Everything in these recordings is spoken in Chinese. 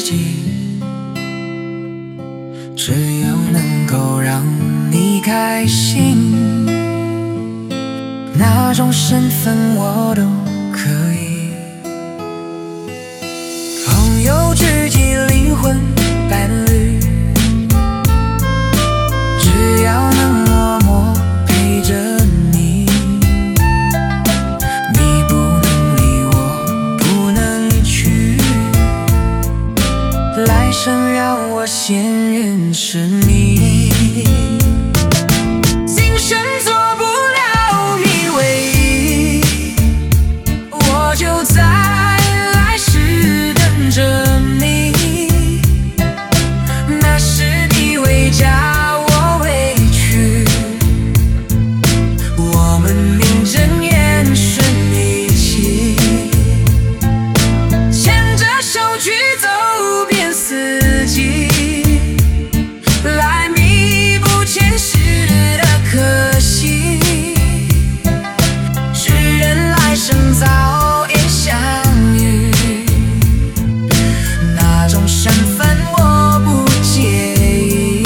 己，只要能够让你开心，哪种身份我都可以。朋友、知己、灵魂伴侣，只要能默默陪着你，你不能离我，不能离去，来生让我先认识你。今生做不了你唯一，我就在来世等着你。那时你会加我委屈，我们名正言顺一起，牵着手去走遍四季，来弥补前世的可惜。只愿来生早点相遇，哪种身份我不介意。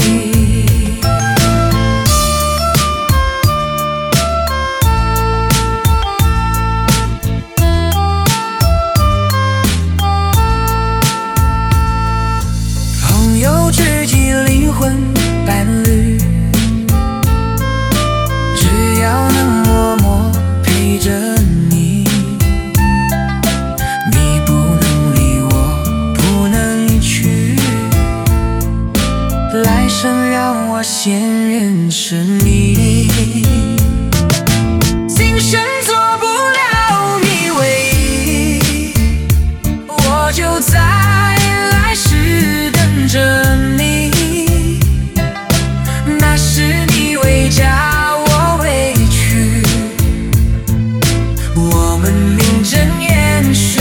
朋友、知己、灵魂伴侣，只要能默默陪着你，你不能离我，不能离去，来生让我先认识你。今生做不了你唯一，我就在来世等着你。那时你会加我委屈，我们名正言顺